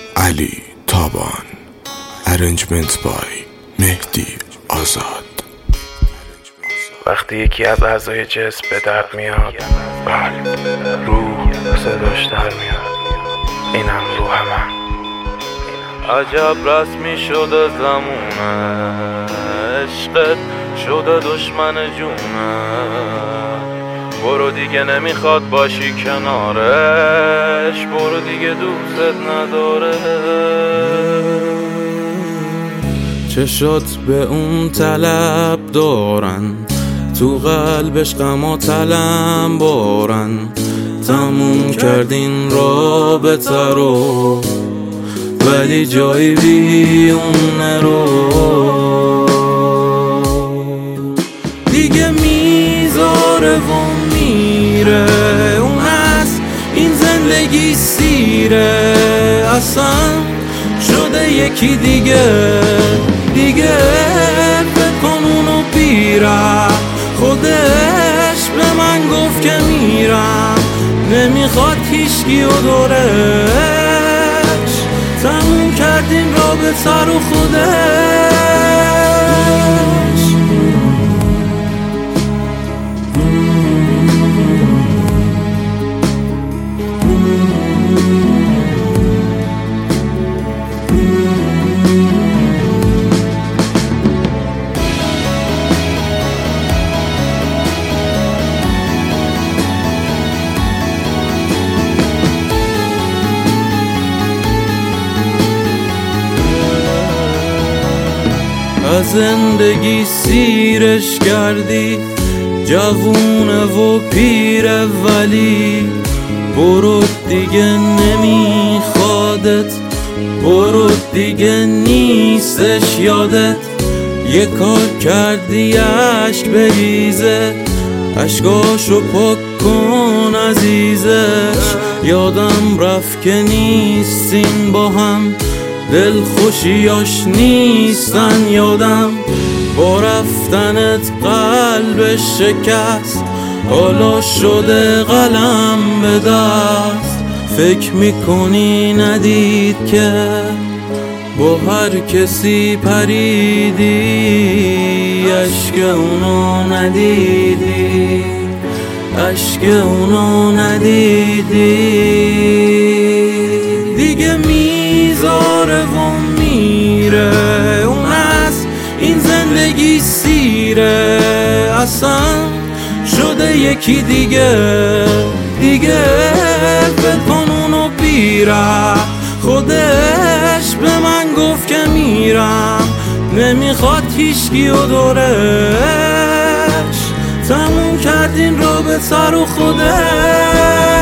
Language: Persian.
علی تابان. Arrangement by مهدی آزاد. وقتی یکی از اعضای جسم به درد میاد، قلب، روح صداش در میاد. اینم روح من. عجب رسمی شده زمونه، عشقت شده دشمن جونه. برو دیگه نمیخواد باشی کنارش، برو دیگه دوست نداره. چشات به اون طلب دارن، تو قلبش غم و تلم بارن. تموم کردین رابطه رو، ولی جایی بی اون نرو. دیگه میذاره و میره، اون از این زندگی سیره. اصلا شده یکی دیگه فکر کن اونو بیره. خودش به من گفت که میرم، نمیخواد هیچکی و دورش. تموم کردین رابطه رو خودش. از زندگی سیرش کردی، جوونه و پیره، ولی برو دیگه نمیخوادت. برو دیگه نیستش یادت. یه کار کردی عشق بریزه، عشقاشو پاک کن عزیزش. یادم رفت که نیستین با هم، دل خوشیاش نیستن یادم. با رفتنت قلبش شکست، حالا شده قلم به دست. فکر میکنی ندید که با هر کسی پریدی، عشق اونو ندیدی، عشق اونو ندیدی. دیگه میذاره و میره، اون از این زندگی سیره. اصلا شده یکی دیگه فکر کن اونو بیره. خودش به من گفت که میرم، نمیخواد هیچکی و دورش. تموم کردین رابطه رو خودش.